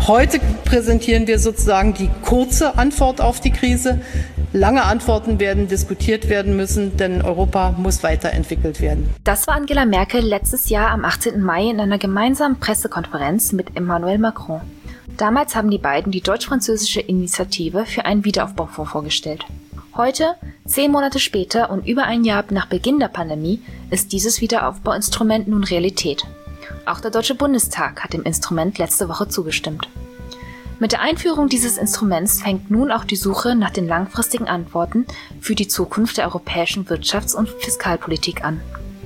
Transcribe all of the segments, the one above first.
Heute präsentieren wir sozusagen die kurze Antwort auf die Krise. Lange Antworten werden diskutiert werden müssen, denn Europa muss weiterentwickelt werden. Das war Angela Merkel letztes Jahr am 18. Mai in einer gemeinsamen Pressekonferenz mit Emmanuel Macron. Damals haben die beiden die deutsch-französische Initiative für einen Wiederaufbaufonds vorgestellt. Heute, 10 Monate später und über ein Jahr nach Beginn der Pandemie, ist dieses Wiederaufbauinstrument nun Realität. Auch der Deutsche Bundestag hat dem Instrument letzte Woche zugestimmt. Mit der Einführung dieses Instruments fängt nun auch die Suche nach den langfristigen Antworten für die Zukunft der europäischen Wirtschafts- und Fiskalpolitik an.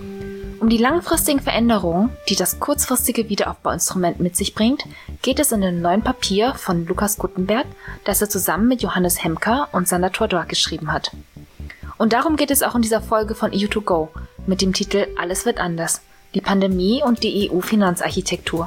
Um die langfristigen Veränderungen, die das kurzfristige Wiederaufbauinstrument mit sich bringt, geht es in dem neuen Papier von Lukas Guttenberg, das er zusammen mit Johannes Hemker und Sander Tordor geschrieben hat. Und darum geht es auch in dieser Folge von EU2Go mit dem Titel Alles wird anders – die Pandemie und die EU-Finanzarchitektur.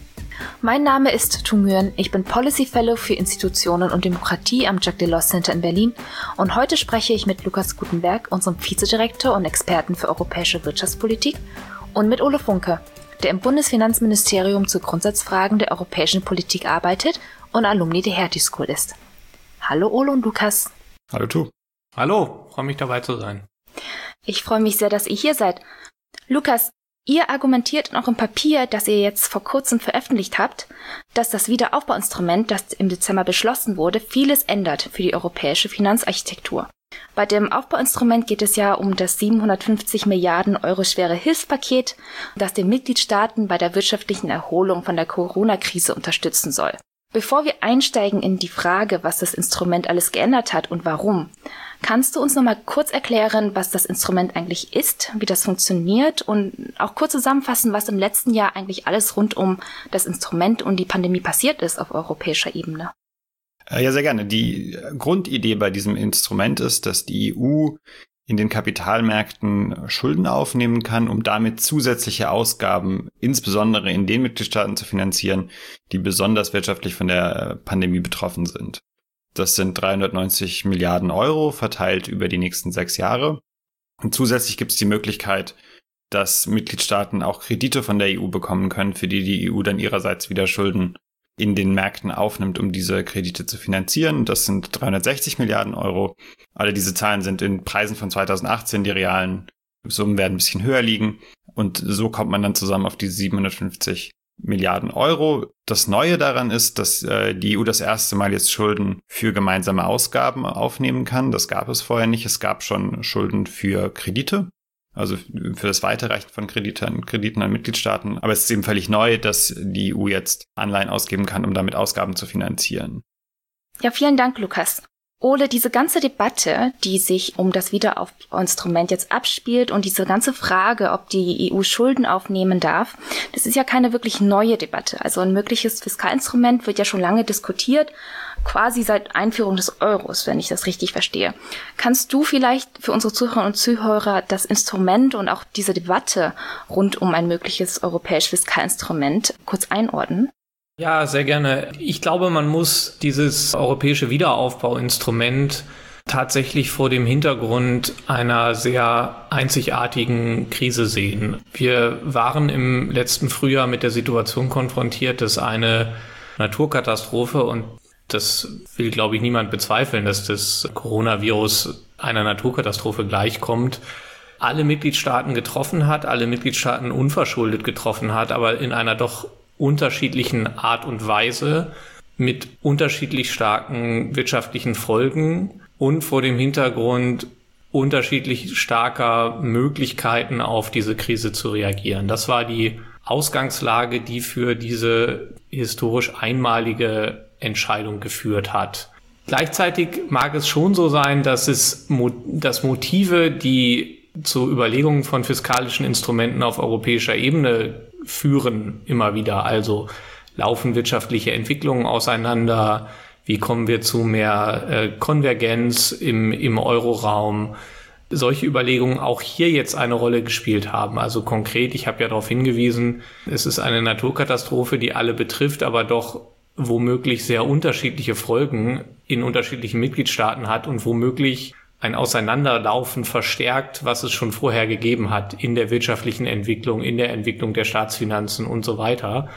Mein Name ist Tu Nguyen, ich bin Policy Fellow für Institutionen und Demokratie am Jacques Delors Center in Berlin und heute spreche ich mit Lukas Guttenberg, unserem Vizedirektor und Experten für europäische Wirtschaftspolitik, und mit Ole Funke, der im Bundesfinanzministerium zu Grundsatzfragen der europäischen Politik arbeitet und Alumni der Hertie School ist. Hallo Ole und Lukas. Hallo Tu. Hallo, freue mich dabei zu sein. Ich freue mich sehr, dass ihr hier seid. Lukas, ihr argumentiert in eurem Papier, das ihr jetzt vor kurzem veröffentlicht habt, dass das Wiederaufbauinstrument, das im Dezember beschlossen wurde, vieles ändert für die europäische Finanzarchitektur. Bei dem Aufbauinstrument geht es ja um das 750 Milliarden Euro schwere Hilfspaket, das den Mitgliedstaaten bei der wirtschaftlichen Erholung von der Corona-Krise unterstützen soll. Bevor wir einsteigen in die Frage, was das Instrument alles geändert hat und warum, kannst du uns noch mal kurz erklären, was das Instrument eigentlich ist, wie das funktioniert und auch kurz zusammenfassen, was im letzten Jahr eigentlich alles rund um das Instrument und die Pandemie passiert ist auf europäischer Ebene? Ja, sehr gerne. Die Grundidee bei diesem Instrument ist, dass die EU in den Kapitalmärkten Schulden aufnehmen kann, um damit zusätzliche Ausgaben, insbesondere in den Mitgliedstaaten, zu finanzieren, die besonders wirtschaftlich von der Pandemie betroffen sind. Das sind 390 Milliarden Euro verteilt über die nächsten 6 Jahre. Und zusätzlich gibt es die Möglichkeit, dass Mitgliedstaaten auch Kredite von der EU bekommen können, für die die EU dann ihrerseits wieder Schulden in den Märkten aufnimmt, um diese Kredite zu finanzieren. Das sind 360 Milliarden Euro. Alle diese Zahlen sind in Preisen von 2018. Die realen Summen werden ein bisschen höher liegen. Und so kommt man dann zusammen auf diese 750 Milliarden Euro. Das Neue daran ist, dass die EU das erste Mal jetzt Schulden für gemeinsame Ausgaben aufnehmen kann. Das gab es vorher nicht. Es gab schon Schulden für Kredite, also für das Weiterreichen von Krediten an Mitgliedstaaten. Aber es ist eben völlig neu, dass die EU jetzt Anleihen ausgeben kann, um damit Ausgaben zu finanzieren. Ja, vielen Dank, Lukas. Ole, diese ganze Debatte, die sich um das Wiederaufbauinstrument jetzt abspielt und diese ganze Frage, ob die EU Schulden aufnehmen darf, das ist ja keine wirklich neue Debatte. Also ein mögliches Fiskalinstrument wird ja schon lange diskutiert, quasi seit Einführung des Euros, wenn ich das richtig verstehe. Kannst du vielleicht für unsere Zuhörerinnen und Zuhörer das Instrument und auch diese Debatte rund um ein mögliches europäisches Fiskalinstrument kurz einordnen? Ja, sehr gerne. Ich glaube, man muss dieses europäische Wiederaufbauinstrument tatsächlich vor dem Hintergrund einer sehr einzigartigen Krise sehen. Wir waren im letzten Frühjahr mit der Situation konfrontiert, dass eine Naturkatastrophe, und das will, glaube ich, niemand bezweifeln, dass das Coronavirus einer Naturkatastrophe gleichkommt, alle Mitgliedstaaten getroffen hat, alle Mitgliedstaaten unverschuldet getroffen hat, aber in einer doch unterschiedlichen Art und Weise mit unterschiedlich starken wirtschaftlichen Folgen und vor dem Hintergrund unterschiedlich starker Möglichkeiten auf diese Krise zu reagieren. Das war die Ausgangslage, die für diese historisch einmalige Entscheidung geführt hat. Gleichzeitig mag es schon so sein, dass Motive, die zu Überlegungen von fiskalischen Instrumenten auf europäischer Ebene führen, immer wieder. Also laufen wirtschaftliche Entwicklungen auseinander? Wie kommen wir zu mehr Konvergenz im Euroraum? Solche Überlegungen auch hier jetzt eine Rolle gespielt haben. Also konkret, ich habe ja darauf hingewiesen, es ist eine Naturkatastrophe, die alle betrifft, aber doch womöglich sehr unterschiedliche Folgen in unterschiedlichen Mitgliedstaaten hat und womöglich ein Auseinanderlaufen verstärkt, was es schon vorher gegeben hat in der wirtschaftlichen Entwicklung, in der Entwicklung der Staatsfinanzen und so weiter.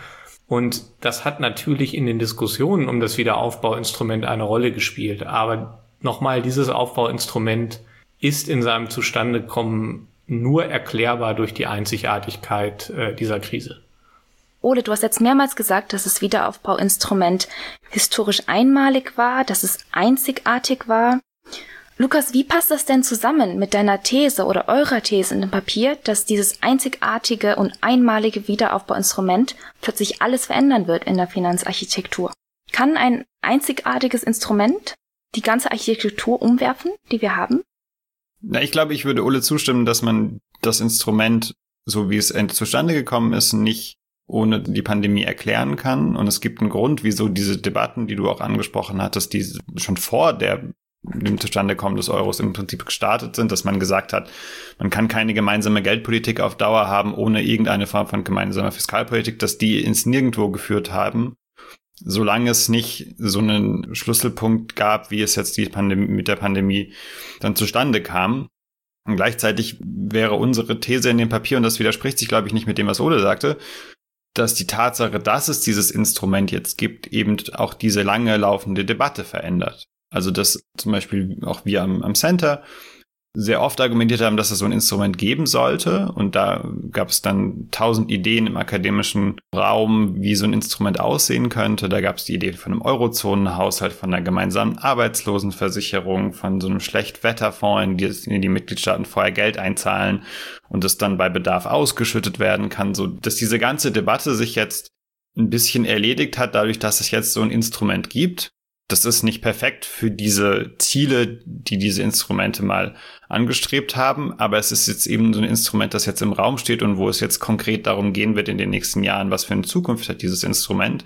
Und das hat natürlich in den Diskussionen um das Wiederaufbauinstrument eine Rolle gespielt. Aber nochmal, dieses Aufbauinstrument ist in seinem Zustandekommen nur erklärbar durch die Einzigartigkeit dieser Krise. Ole, du hast jetzt mehrmals gesagt, dass das Wiederaufbauinstrument historisch einmalig war, dass es einzigartig war. Lukas, wie passt das denn zusammen mit deiner These oder eurer These in dem Papier, dass dieses einzigartige und einmalige Wiederaufbauinstrument plötzlich alles verändern wird in der Finanzarchitektur? Kann ein einzigartiges Instrument die ganze Architektur umwerfen, die wir haben? Na, ich glaube, ich würde Ole zustimmen, dass man das Instrument, so wie es zustande gekommen ist, nicht ohne die Pandemie erklären kann. Und es gibt einen Grund, wieso diese Debatten, die du auch angesprochen hattest, die schon vor dem Zustandekommen des Euros im Prinzip gestartet sind, dass man gesagt hat, man kann keine gemeinsame Geldpolitik auf Dauer haben ohne irgendeine Form von gemeinsamer Fiskalpolitik, dass die ins Nirgendwo geführt haben, solange es nicht so einen Schlüsselpunkt gab, wie es jetzt mit der Pandemie dann zustande kam. Und gleichzeitig wäre unsere These in dem Papier, und das widerspricht sich, glaube ich, nicht mit dem, was Ole sagte, dass die Tatsache, dass es dieses Instrument jetzt gibt, eben auch diese lange laufende Debatte verändert. Also dass zum Beispiel auch wir am Center sehr oft argumentiert haben, dass es so ein Instrument geben sollte. Und da gab es dann 1000 Ideen im akademischen Raum, wie so ein Instrument aussehen könnte. Da gab es die Idee von einem Eurozonenhaushalt, von einer gemeinsamen Arbeitslosenversicherung, von so einem Schlechtwetterfonds, in die Mitgliedstaaten vorher Geld einzahlen und das dann bei Bedarf ausgeschüttet werden kann. So, dass diese ganze Debatte sich jetzt ein bisschen erledigt hat, dadurch, dass es jetzt so ein Instrument gibt. Das ist nicht perfekt für diese Ziele, die diese Instrumente mal angestrebt haben, aber es ist jetzt eben so ein Instrument, das jetzt im Raum steht und wo es jetzt konkret darum gehen wird in den nächsten Jahren, was für eine Zukunft hat dieses Instrument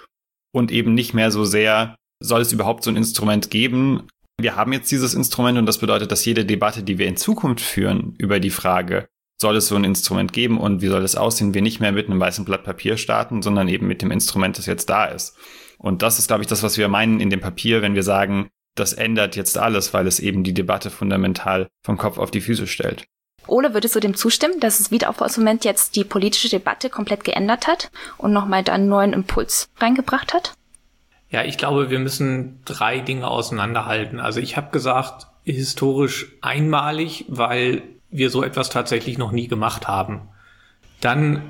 und eben nicht mehr so sehr, soll es überhaupt so ein Instrument geben? Wir haben jetzt dieses Instrument und das bedeutet, dass jede Debatte, die wir in Zukunft führen über die Frage, soll es so ein Instrument geben und wie soll es aussehen, wir nicht mehr mit einem weißen Blatt Papier starten, sondern eben mit dem Instrument, das jetzt da ist. Und das ist, glaube ich, das, was wir meinen in dem Papier, wenn wir sagen, das ändert jetzt alles, weil es eben die Debatte fundamental vom Kopf auf die Füße stellt. Ole, würdest du dem zustimmen, dass das Wiederaufbauinstrument jetzt die politische Debatte komplett geändert hat und nochmal da einen neuen Impuls reingebracht hat? Ja, ich glaube, wir müssen 3 Dinge auseinanderhalten. Also ich habe gesagt, historisch einmalig, weil wir so etwas tatsächlich noch nie gemacht haben. Dann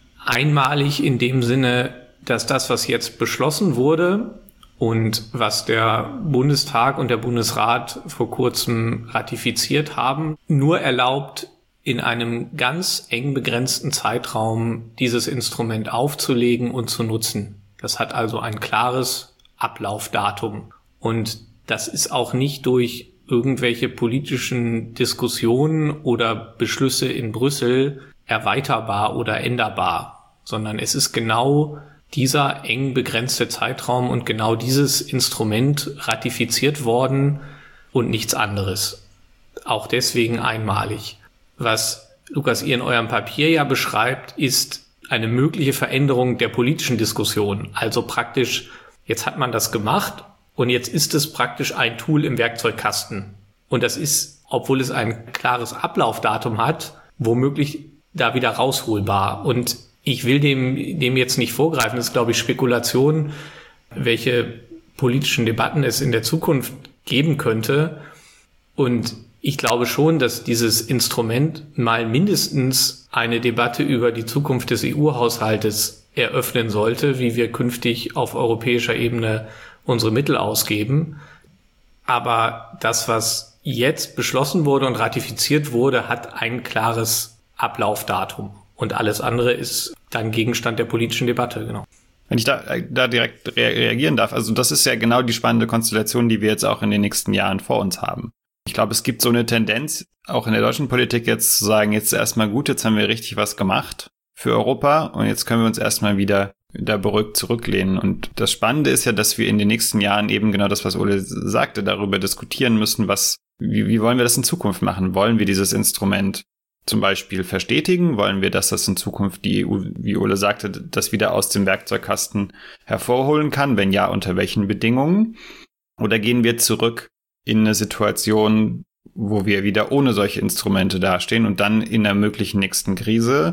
einmalig in dem Sinne, dass das, was jetzt beschlossen wurde und was der Bundestag und der Bundesrat vor kurzem ratifiziert haben, nur erlaubt, in einem ganz eng begrenzten Zeitraum dieses Instrument aufzulegen und zu nutzen. Das hat also ein klares Ablaufdatum. Und das ist auch nicht durch irgendwelche politischen Diskussionen oder Beschlüsse in Brüssel erweiterbar oder änderbar, sondern es ist genau dieser eng begrenzte Zeitraum und genau dieses Instrument ratifiziert worden und nichts anderes. Auch deswegen einmalig. Was, Lukas, ihr in eurem Papier ja beschreibt, ist eine mögliche Veränderung der politischen Diskussion. Also praktisch, jetzt hat man das gemacht und jetzt ist es praktisch ein Tool im Werkzeugkasten. Und das ist, obwohl es ein klares Ablaufdatum hat, womöglich da wieder rausholbar. Und ich will dem jetzt nicht vorgreifen. Das ist, glaube ich, Spekulation, welche politischen Debatten es in der Zukunft geben könnte. Und ich glaube schon, dass dieses Instrument mal mindestens eine Debatte über die Zukunft des EU-Haushaltes eröffnen sollte, wie wir künftig auf europäischer Ebene unsere Mittel ausgeben. Aber das, was jetzt beschlossen wurde und ratifiziert wurde, hat ein klares Ablaufdatum. Und alles andere ist dann Gegenstand der politischen Debatte, genau. Wenn ich da direkt reagieren darf, also das ist ja genau die spannende Konstellation, die wir jetzt auch in den nächsten Jahren vor uns haben. Ich glaube, es gibt so eine Tendenz, auch in der deutschen Politik jetzt zu sagen, jetzt erstmal gut, jetzt haben wir richtig was gemacht für Europa und jetzt können wir uns erstmal wieder da beruhigt zurücklehnen. Und das Spannende ist ja, dass wir in den nächsten Jahren eben genau das, was Ole sagte, darüber diskutieren müssen, wie wollen wir das in Zukunft machen? Wollen wir dieses Instrument zum Beispiel verstetigen? Wollen wir, dass das in Zukunft die EU, wie Ole sagte, das wieder aus dem Werkzeugkasten hervorholen kann? Wenn ja, unter welchen Bedingungen? Oder gehen wir zurück in eine Situation, wo wir wieder ohne solche Instrumente dastehen und dann in einer möglichen nächsten Krise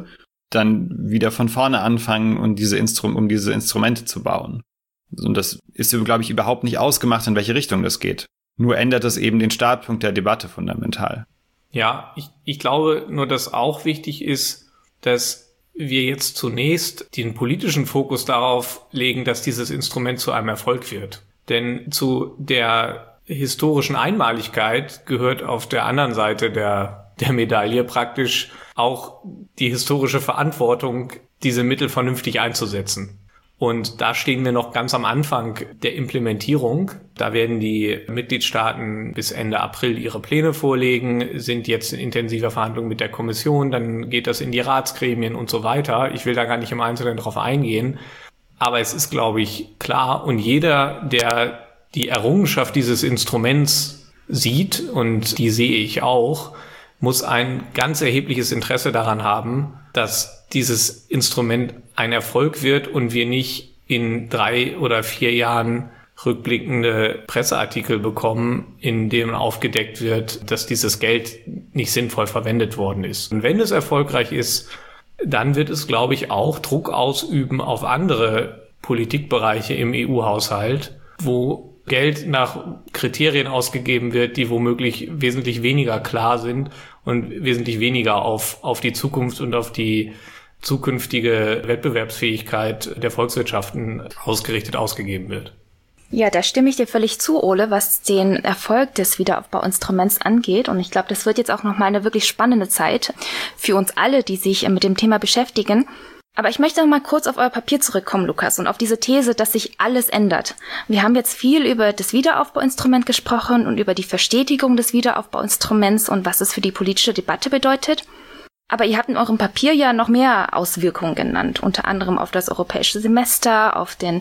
dann wieder von vorne anfangen und diese Instrumente zu bauen. Und das ist, glaube ich, überhaupt nicht ausgemacht, in welche Richtung das geht. Nur ändert es eben den Startpunkt der Debatte fundamental. Ja, ich glaube nur, dass auch wichtig ist, dass wir jetzt zunächst den politischen Fokus darauf legen, dass dieses Instrument zu einem Erfolg wird. Denn zu der historischen Einmaligkeit gehört auf der anderen Seite der Medaille praktisch auch die historische Verantwortung, diese Mittel vernünftig einzusetzen. Und da stehen wir noch ganz am Anfang der Implementierung. Da werden die Mitgliedstaaten bis Ende April ihre Pläne vorlegen, sind jetzt in intensiver Verhandlung mit der Kommission, dann geht das in die Ratsgremien und so weiter. Ich will da gar nicht im Einzelnen drauf eingehen. Aber es ist, glaube ich, klar, und jeder, der die Errungenschaft dieses Instruments sieht, und die sehe ich auch, muss ein ganz erhebliches Interesse daran haben, dass dieses Instrument ein Erfolg wird und wir nicht in 3 oder 4 Jahren rückblickende Presseartikel bekommen, in denen aufgedeckt wird, dass dieses Geld nicht sinnvoll verwendet worden ist. Und wenn es erfolgreich ist, dann wird es, glaube ich, auch Druck ausüben auf andere Politikbereiche im EU-Haushalt, wo Geld nach Kriterien ausgegeben wird, die womöglich wesentlich weniger klar sind und wesentlich weniger auf die Zukunft und auf die zukünftige Wettbewerbsfähigkeit der Volkswirtschaften ausgerichtet ausgegeben wird. Ja, da stimme ich dir völlig zu, Ole, was den Erfolg des Wiederaufbauinstruments angeht. Und ich glaube, das wird jetzt auch nochmal eine wirklich spannende Zeit für uns alle, die sich mit dem Thema beschäftigen. Aber ich möchte noch mal kurz auf euer Papier zurückkommen, Lukas, und auf diese These, dass sich alles ändert. Wir haben jetzt viel über das Wiederaufbauinstrument gesprochen und über die Verstetigung des Wiederaufbauinstruments und was es für die politische Debatte bedeutet. Aber ihr habt in eurem Papier ja noch mehr Auswirkungen genannt, unter anderem auf das europäische Semester, auf den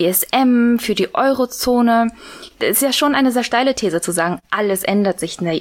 ESM, für die Eurozone. Das ist ja schon eine sehr steile These zu sagen, alles ändert sich in der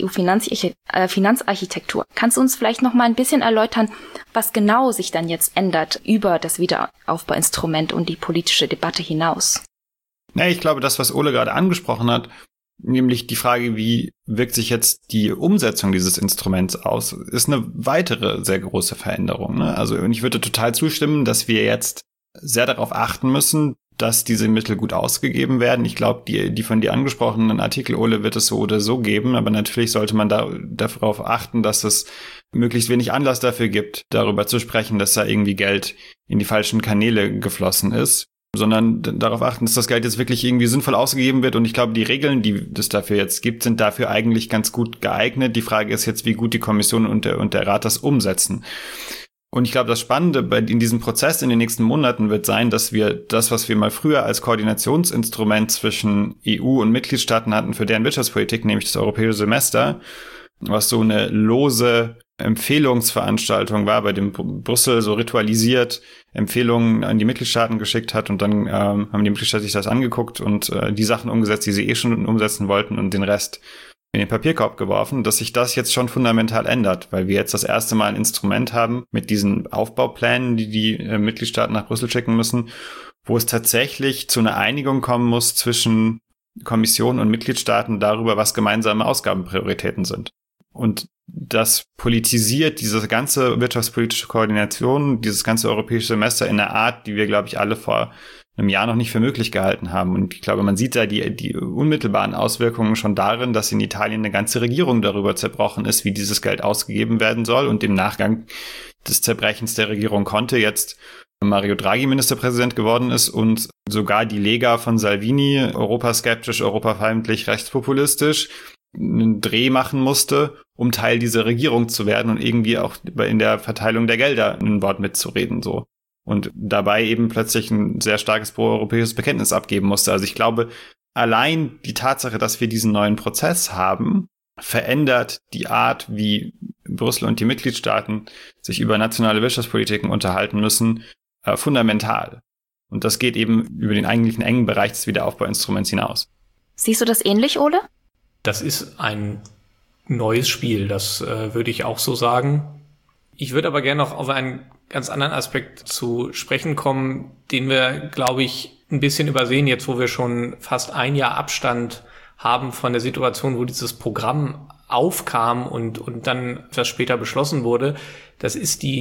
EU-Finanzarchitektur. Kannst du uns vielleicht noch mal ein bisschen erläutern, was genau sich dann jetzt ändert über das Wiederaufbauinstrument und die politische Debatte hinaus? Ja, ich glaube, das, was Ole gerade angesprochen hat, nämlich die Frage, wie wirkt sich jetzt die Umsetzung dieses Instruments aus, ist eine weitere sehr große Veränderung. Ne? Also, und ich würde total zustimmen, dass wir jetzt sehr darauf achten müssen, dass diese Mittel gut ausgegeben werden. Ich glaube, die von dir angesprochenen Artikel, Ole, wird es so oder so geben, aber natürlich sollte man darauf achten, dass es möglichst wenig Anlass dafür gibt, darüber zu sprechen, dass da irgendwie Geld in die falschen Kanäle geflossen ist, sondern darauf achten, dass das Geld jetzt wirklich irgendwie sinnvoll ausgegeben wird. Und ich glaube, die Regeln, die es dafür jetzt gibt, sind dafür eigentlich ganz gut geeignet. Die Frage ist jetzt, wie gut die Kommission und der Rat das umsetzen. Und ich glaube, das Spannende in diesem Prozess in den nächsten Monaten wird sein, dass wir das, was wir mal früher als Koordinationsinstrument zwischen EU und Mitgliedstaaten hatten für deren Wirtschaftspolitik, nämlich das europäische Semester, was so eine lose Empfehlungsveranstaltung war, bei dem Brüssel so ritualisiert Empfehlungen an die Mitgliedstaaten geschickt hat und dann haben die Mitgliedstaaten sich das angeguckt und die Sachen umgesetzt, die sie schon umsetzen wollten und den Rest in den Papierkorb geworfen, dass sich das jetzt schon fundamental ändert, weil wir jetzt das erste Mal ein Instrument haben mit diesen Aufbauplänen, die Mitgliedstaaten nach Brüssel schicken müssen, wo es tatsächlich zu einer Einigung kommen muss zwischen Kommission und Mitgliedstaaten darüber, was gemeinsame Ausgabenprioritäten sind. Und das politisiert diese ganze wirtschaftspolitische Koordination, dieses ganze europäische Semester in einer Art, die wir, glaube ich, alle vor einem Jahr noch nicht für möglich gehalten haben. Und ich glaube, man sieht da die unmittelbaren Auswirkungen schon darin, dass in Italien eine ganze Regierung darüber zerbrochen ist, wie dieses Geld ausgegeben werden soll. Und im Nachgang des Zerbrechens der Regierung Conte jetzt Mario Draghi Ministerpräsident geworden ist und sogar die Lega von Salvini, europaskeptisch, europafeindlich, rechtspopulistisch, einen Dreh machen musste, um Teil dieser Regierung zu werden und irgendwie auch in der Verteilung der Gelder ein Wort mitzureden, so. Und dabei eben plötzlich ein sehr starkes proeuropäisches Bekenntnis abgeben musste. Also ich glaube, allein die Tatsache, dass wir diesen neuen Prozess haben, verändert die Art, wie Brüssel und die Mitgliedstaaten sich über nationale Wirtschaftspolitiken unterhalten müssen, fundamental. Und das geht eben über den eigentlichen engen Bereich des Wiederaufbauinstruments hinaus. Siehst du das ähnlich, Ole? Das ist ein neues Spiel, das würde ich auch so sagen. Ich würde aber gerne noch auf einen ganz anderen Aspekt zu sprechen kommen, den wir, glaube ich, ein bisschen übersehen, jetzt wo wir schon fast ein Jahr Abstand haben von der Situation, wo dieses Programm aufkam und dann etwas später beschlossen wurde. Das ist die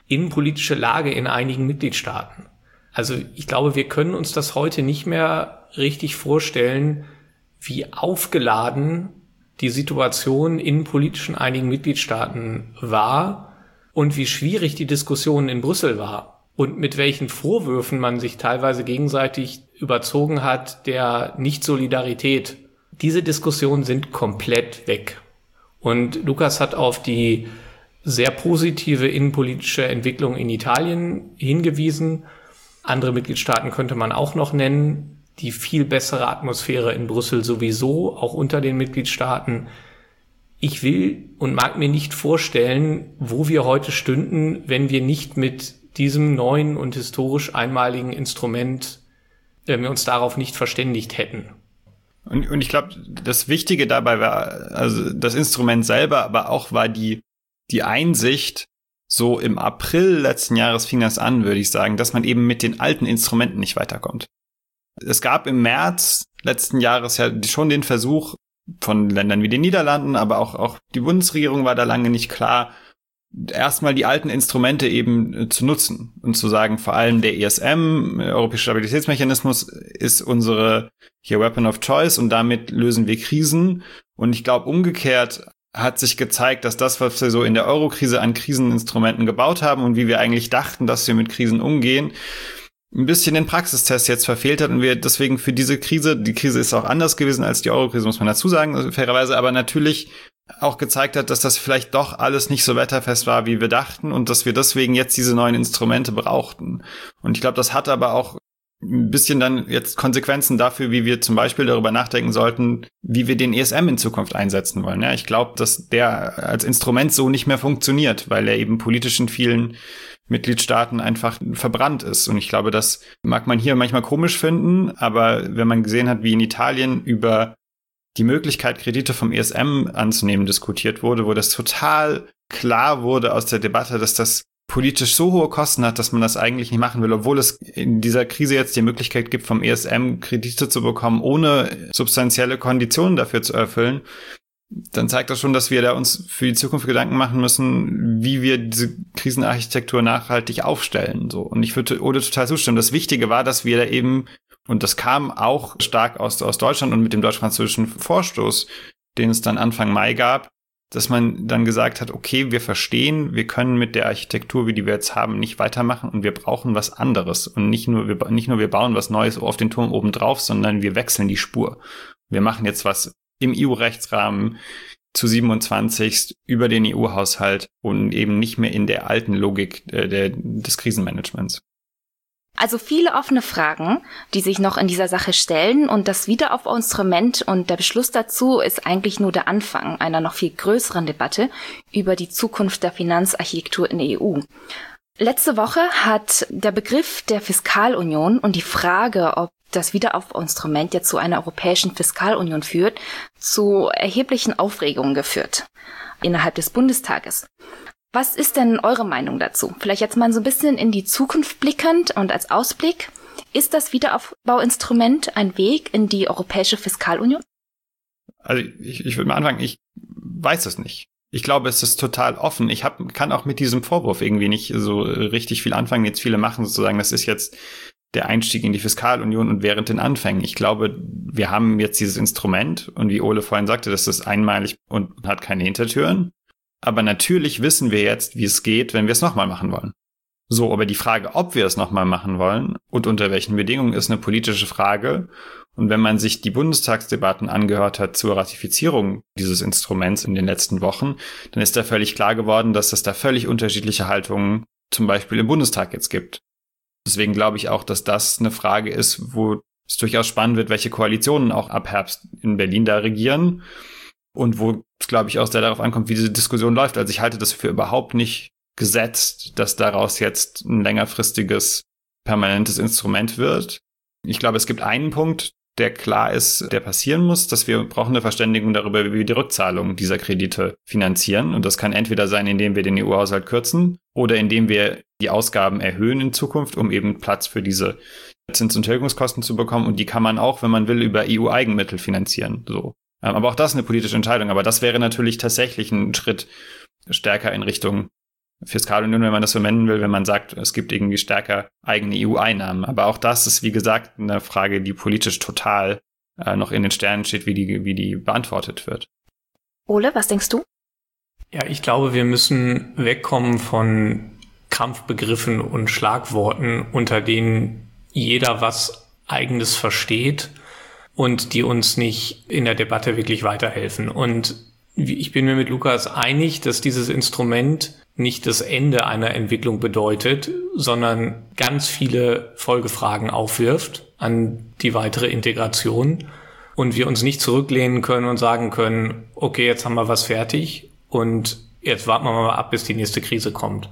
innenpolitische Lage in einigen Mitgliedstaaten. Also ich glaube, wir können uns das heute nicht mehr richtig vorstellen, wie aufgeladen die Situation innenpolitisch in einigen Mitgliedstaaten war und wie schwierig die Diskussion in Brüssel war und mit welchen Vorwürfen man sich teilweise gegenseitig überzogen hat der Nicht-Solidarität. Diese Diskussionen sind komplett weg. Und Lukas hat auf die sehr positive innenpolitische Entwicklung in Italien hingewiesen. Andere Mitgliedstaaten könnte man auch noch nennen. Die viel bessere Atmosphäre in Brüssel sowieso, auch unter den Mitgliedstaaten. Ich will und mag mir nicht vorstellen, wo wir heute stünden, wenn wir nicht mit diesem neuen und historisch einmaligen Instrument, wenn wir uns darauf nicht verständigt hätten. Und ich glaube, das Wichtige dabei war, also das Instrument selber, aber auch war die Einsicht, so im April letzten Jahres fing das an, würde ich sagen, dass man eben mit den alten Instrumenten nicht weiterkommt. Es gab im März letzten Jahres ja schon den Versuch von Ländern wie den Niederlanden, aber auch die Bundesregierung war da lange nicht klar, erstmal die alten Instrumente eben zu nutzen und zu sagen, vor allem der ESM, Europäische Stabilitätsmechanismus, ist unsere Weapon of Choice und damit lösen wir Krisen. Und ich glaube, umgekehrt hat sich gezeigt, dass das, was wir so in der Euro-Krise an Kriseninstrumenten gebaut haben und wie wir eigentlich dachten, dass wir mit Krisen umgehen, ein bisschen den Praxistest jetzt verfehlt hat und wir deswegen für diese Krise, die Krise ist auch anders gewesen als die Euro-Krise, muss man dazu sagen, also fairerweise, aber natürlich auch gezeigt hat, dass das vielleicht doch alles nicht so wetterfest war, wie wir dachten und dass wir deswegen jetzt diese neuen Instrumente brauchten. Und ich glaube, das hat aber auch ein bisschen dann jetzt Konsequenzen dafür, wie wir zum Beispiel darüber nachdenken sollten, wie wir den ESM in Zukunft einsetzen wollen. Ja, ich glaube, dass der als Instrument so nicht mehr funktioniert, weil er eben politisch in vielen Mitgliedstaaten einfach verbrannt ist. Und ich glaube, das mag man hier manchmal komisch finden, aber wenn man gesehen hat, wie in Italien über die Möglichkeit, Kredite vom ESM anzunehmen, diskutiert wurde, wo das total klar wurde aus der Debatte, dass das politisch so hohe Kosten hat, dass man das eigentlich nicht machen will, obwohl es in dieser Krise jetzt die Möglichkeit gibt, vom ESM Kredite zu bekommen, ohne substanzielle Konditionen dafür zu erfüllen, dann zeigt das schon, dass wir da uns für die Zukunft Gedanken machen müssen, wie wir diese Krisenarchitektur nachhaltig aufstellen. So. Und ich würde Ode total zustimmen. Das Wichtige war, dass wir da eben, und das kam auch stark aus Deutschland und mit dem deutsch-französischen Vorstoß, den es dann Anfang Mai gab, dass man dann gesagt hat, okay, wir verstehen, wir können mit der Architektur, wie die wir jetzt haben, nicht weitermachen und wir brauchen was anderes. Und nicht nur wir bauen was Neues auf den Turm oben drauf, sondern wir wechseln die Spur. Wir machen jetzt was im EU-Rechtsrahmen zu 27 über den EU-Haushalt und eben nicht mehr in der alten Logik des Krisenmanagements. Also viele offene Fragen, die sich noch in dieser Sache stellen, und das Wiederaufbauinstrument und der Beschluss dazu ist eigentlich nur der Anfang einer noch viel größeren Debatte über die Zukunft der Finanzarchitektur in der EU. Letzte Woche hat der Begriff der Fiskalunion und die Frage, ob das Wiederaufbauinstrument jetzt zu einer europäischen Fiskalunion führt, zu erheblichen Aufregungen geführt innerhalb des Bundestages. Was ist denn eure Meinung dazu? Vielleicht jetzt mal so ein bisschen in die Zukunft blickend und als Ausblick. Ist das Wiederaufbauinstrument ein Weg in die europäische Fiskalunion? Also ich würde mal anfangen, ich weiß es nicht. Ich glaube, es ist total offen. Ich kann auch mit diesem Vorwurf irgendwie nicht so richtig viel anfangen. Jetzt viele machen sozusagen, das ist jetzt der Einstieg in die Fiskalunion und während den Anfängen. Ich glaube, wir haben jetzt dieses Instrument und wie Ole vorhin sagte, das ist einmalig und hat keine Hintertüren. Aber natürlich wissen wir jetzt, wie es geht, wenn wir es nochmal machen wollen. So, aber die Frage, ob wir es nochmal machen wollen und unter welchen Bedingungen, ist eine politische Frage. Und wenn man sich die Bundestagsdebatten angehört hat zur Ratifizierung dieses Instruments in den letzten Wochen, dann ist da völlig klar geworden, dass es da völlig unterschiedliche Haltungen zum Beispiel im Bundestag jetzt gibt. Deswegen glaube ich auch, dass das eine Frage ist, wo es durchaus spannend wird, welche Koalitionen auch ab Herbst in Berlin da regieren. Und wo es, glaube ich, auch sehr darauf ankommt, wie diese Diskussion läuft. Also ich halte das für überhaupt nicht gesetzt, dass daraus jetzt ein längerfristiges, permanentes Instrument wird. Ich glaube, es gibt einen Punkt, der klar ist, der passieren muss, dass wir brauchen eine Verständigung darüber, wie wir die Rückzahlung dieser Kredite finanzieren. Und das kann entweder sein, indem wir den EU-Haushalt kürzen oder indem wir die Ausgaben erhöhen in Zukunft, um eben Platz für diese Zins- und Tilgungskosten zu bekommen. Und die kann man auch, wenn man will, über EU-Eigenmittel finanzieren. So. Aber auch das ist eine politische Entscheidung. Aber das wäre natürlich tatsächlich ein Schritt stärker in Richtung Fiskalunion, wenn man das so nennen will, wenn man sagt, es gibt irgendwie stärker eigene EU-Einnahmen. Aber auch das ist, wie gesagt, eine Frage, die politisch total noch in den Sternen steht, wie die beantwortet wird. Ole, was denkst du? Ja, ich glaube, wir müssen wegkommen von Kampfbegriffen und Schlagworten, unter denen jeder was Eigenes versteht und die uns nicht in der Debatte wirklich weiterhelfen. Und ich bin mir mit Lukas einig, dass dieses Instrument nicht das Ende einer Entwicklung bedeutet, sondern ganz viele Folgefragen aufwirft an die weitere Integration und wir uns nicht zurücklehnen können und sagen können, okay, jetzt haben wir was fertig und jetzt warten wir mal ab, bis die nächste Krise kommt.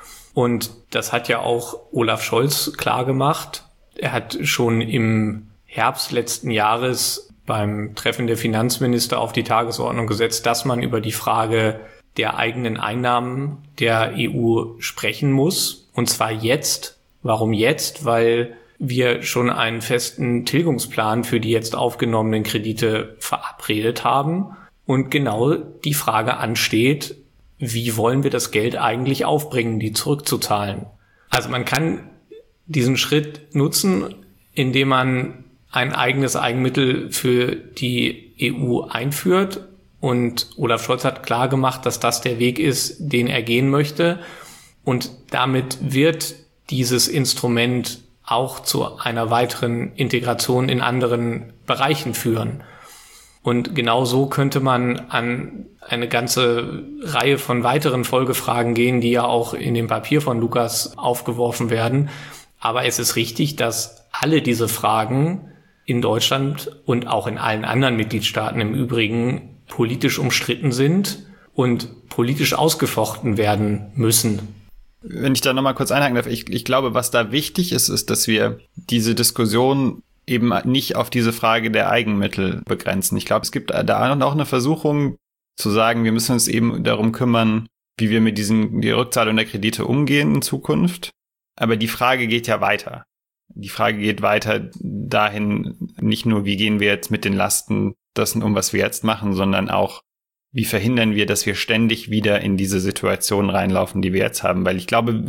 Und das hat ja auch Olaf Scholz klar gemacht. Er hat schon im Herbst letzten Jahres beim Treffen der Finanzminister auf die Tagesordnung gesetzt, dass man über die Frage der eigenen Einnahmen der EU sprechen muss. Und zwar jetzt. Warum jetzt? Weil wir schon einen festen Tilgungsplan für die jetzt aufgenommenen Kredite verabredet haben. Und genau die Frage ansteht, wie wollen wir das Geld eigentlich aufbringen, die zurückzuzahlen? Also man kann diesen Schritt nutzen, indem man ein eigenes Eigenmittel für die EU einführt. Und Olaf Scholz hat klar gemacht, dass das der Weg ist, den er gehen möchte. Und damit wird dieses Instrument auch zu einer weiteren Integration in anderen Bereichen führen. Und genau so könnte man an eine ganze Reihe von weiteren Folgefragen gehen, die ja auch in dem Papier von Lukas aufgeworfen werden. Aber es ist richtig, dass alle diese Fragen in Deutschland und auch in allen anderen Mitgliedstaaten im Übrigen politisch umstritten sind und politisch ausgefochten werden müssen. Wenn ich da nochmal kurz einhaken darf, ich glaube, was da wichtig ist, ist, dass wir diese Diskussion eben nicht auf diese Frage der Eigenmittel begrenzen. Ich glaube, es gibt da auch eine Versuchung zu sagen, wir müssen uns eben darum kümmern, wie wir mit die Rückzahlung der Kredite umgehen in Zukunft. Aber die Frage geht ja weiter. Die Frage geht weiter dahin, nicht nur, wie gehen wir jetzt mit den Lasten dessen um, was wir jetzt machen, sondern auch, wie verhindern wir, dass wir ständig wieder in diese Situation reinlaufen, die wir jetzt haben. Weil ich glaube,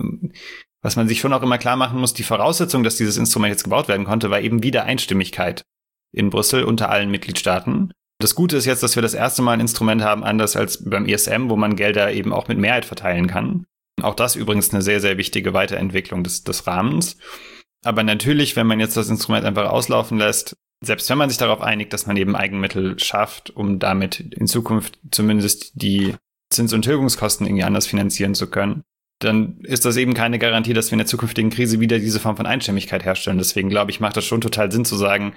was man sich schon auch immer klar machen muss, die Voraussetzung, dass dieses Instrument jetzt gebaut werden konnte, war eben wieder Einstimmigkeit in Brüssel unter allen Mitgliedstaaten. Das Gute ist jetzt, dass wir das erste Mal ein Instrument haben, anders als beim ESM, wo man Gelder eben auch mit Mehrheit verteilen kann. Auch das übrigens eine sehr, sehr wichtige Weiterentwicklung des Rahmens. Aber natürlich, wenn man jetzt das Instrument einfach auslaufen lässt, selbst wenn man sich darauf einigt, dass man eben Eigenmittel schafft, um damit in Zukunft zumindest die Zins- und Tilgungskosten irgendwie anders finanzieren zu können, dann ist das eben keine Garantie, dass wir in der zukünftigen Krise wieder diese Form von Einstimmigkeit herstellen. Deswegen glaube ich, macht das schon total Sinn zu sagen,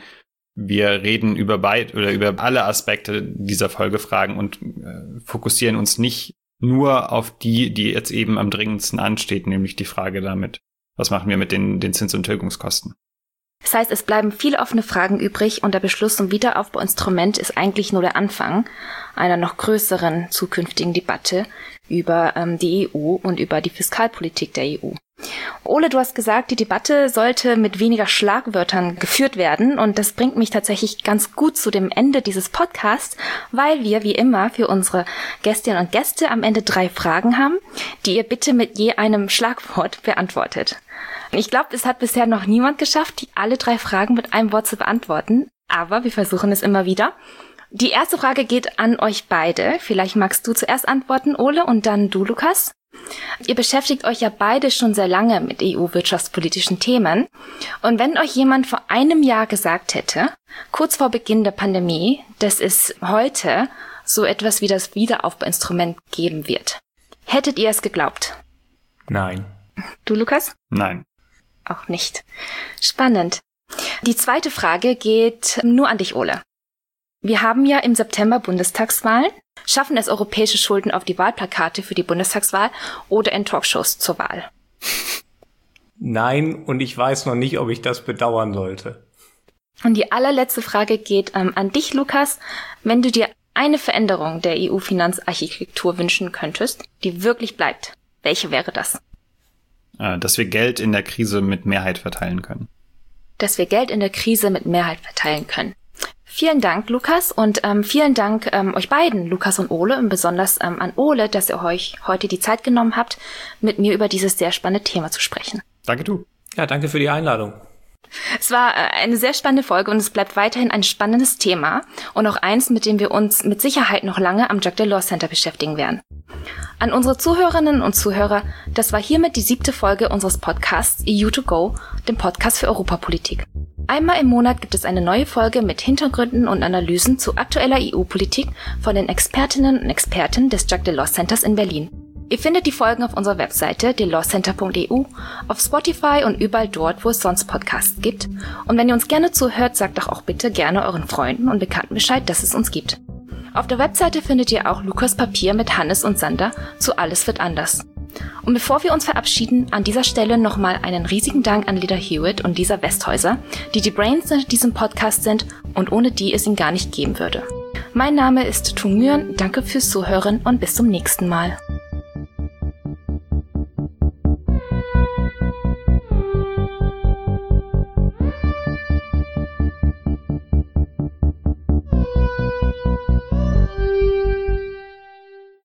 wir reden über alle Aspekte dieser Folgefragen und fokussieren uns nicht nur auf die jetzt eben am dringendsten ansteht, nämlich die Frage damit, was machen wir mit den Zins- und Tilgungskosten. Das heißt, es bleiben viele offene Fragen übrig und der Beschluss zum Wiederaufbauinstrument ist eigentlich nur der Anfang einer noch größeren zukünftigen Debatte über die EU und über die Fiskalpolitik der EU. Ole, du hast gesagt, die Debatte sollte mit weniger Schlagwörtern geführt werden und das bringt mich tatsächlich ganz gut zu dem Ende dieses Podcasts, weil wir wie immer für unsere Gästinnen und Gäste am Ende 3 Fragen haben, die ihr bitte mit je einem Schlagwort beantwortet. Ich glaube, es hat bisher noch niemand geschafft, alle 3 Fragen mit einem Wort zu beantworten, aber wir versuchen es immer wieder. Die erste Frage geht an euch beide. Vielleicht magst du zuerst antworten, Ole, und dann du, Lukas. Ihr beschäftigt euch ja beide schon sehr lange mit EU-wirtschaftspolitischen Themen. Und wenn euch jemand vor einem Jahr gesagt hätte, kurz vor Beginn der Pandemie, dass es heute so etwas wie das Wiederaufbauinstrument geben wird, hättet ihr es geglaubt? Nein. Du, Lukas? Nein. Auch nicht. Spannend. Die zweite Frage geht nur an dich, Ole. Wir haben ja im September Bundestagswahlen. Schaffen es europäische Schulden auf die Wahlplakate für die Bundestagswahl oder in Talkshows zur Wahl? Nein, und ich weiß noch nicht, ob ich das bedauern sollte. Und die allerletzte Frage geht an dich, Lukas. Wenn du dir eine Veränderung der EU-Finanzarchitektur wünschen könntest, die wirklich bleibt, welche wäre das? Dass wir Geld in der Krise mit Mehrheit verteilen können. Dass wir Geld in der Krise mit Mehrheit verteilen können. Vielen Dank, Lukas, und vielen Dank euch beiden, Lukas und Ole, und besonders an Ole, dass ihr euch heute die Zeit genommen habt, mit mir über dieses sehr spannende Thema zu sprechen. Danke du. Ja, danke für die Einladung. Es war eine sehr spannende Folge und es bleibt weiterhin ein spannendes Thema und auch eins, mit dem wir uns mit Sicherheit noch lange am Jacques Delors Center beschäftigen werden. An unsere Zuhörerinnen und Zuhörer, das war hiermit die 7. Folge unseres Podcasts EU2Go, dem Podcast für Europapolitik. Einmal im Monat gibt es eine neue Folge mit Hintergründen und Analysen zu aktueller EU-Politik von den Expertinnen und Experten des Jacques Delors Centers in Berlin. Ihr findet die Folgen auf unserer Webseite delorscenter.eu, auf Spotify und überall dort, wo es sonst Podcasts gibt. Und wenn ihr uns gerne zuhört, sagt doch auch bitte gerne euren Freunden und Bekannten Bescheid, dass es uns gibt. Auf der Webseite findet ihr auch Lukas Papier mit Hannes und Sander zu Alles wird anders. Und bevor wir uns verabschieden, an dieser Stelle nochmal einen riesigen Dank an Lida Hewitt und Lisa Westhäuser, die Brains in diesem Podcast sind und ohne die es ihn gar nicht geben würde. Mein Name ist Tu Nguyen, danke fürs Zuhören und bis zum nächsten Mal.